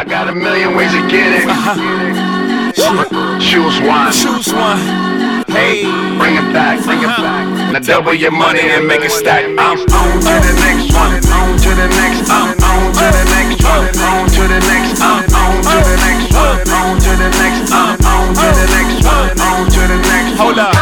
I got a million ways to get it. Choose one. Choose one. Hey, bring it back, bring it back. Now double your money and make it stack. I'm on to the next one, on to the next, I'm on to the next one, on to the next, I'm on to the next one, on to the next, I'm on to the next one, on to the next. Hold up.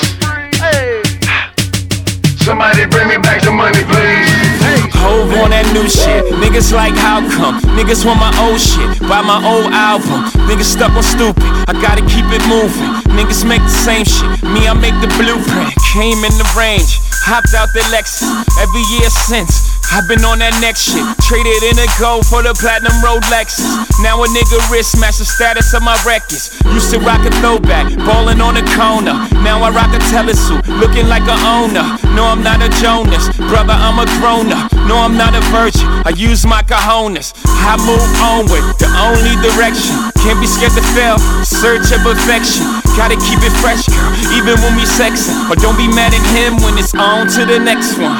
Somebody bring me back the money, please. Hove on that new shit. Niggas like how come? Niggas want my old shit. Buy my old album. Niggas stuck on stupid. I gotta keep it moving. Niggas make the same shit. Me, I make the blueprint. Came in the range. Hopped out the Lexus. Every year since I've been on that next shit. Traded in a gold for the platinum Rolexes. Now a nigga wrist match the status of my records. Used to rock a throwback, ballin' on the corner. Now I rock a telesuit, looking like a owner. No, I'm not a Jonas, brother, I'm a grown-up. No, I'm not a virgin, I use my cojones. I move onward, the only direction. Can't be scared to fail, search of perfection. Gotta keep it fresh, girl, even when we sexin'. Or don't be mad at him when it's on to the next one.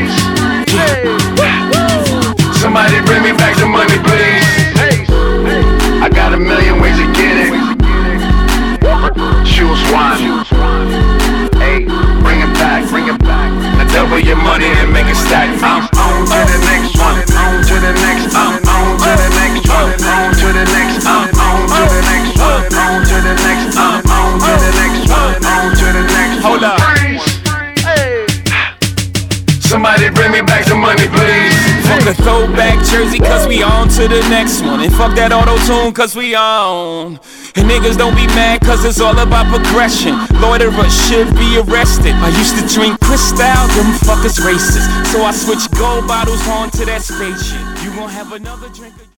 Somebody bring me back the money, please. I got a million ways to get it. Choose one. Hey, bring it back, bring it back. Now double your money and make it stack. I'm on to the next one, on to the next, I'm on to the next one, on to the next, I'm on to the next one, on to the next, I'm on to the next one, on to the next. Hold up. Somebody bring me back the money, please. Fuck a throwback jersey, cause we on to the next one. And fuck that auto-tune, cause we on. And niggas don't be mad, cause it's all about progression. Loiterers should be arrested. I used to drink Cristal, them fuckers racist. So I switched gold bottles on to that spaceship. You gon' have another drink.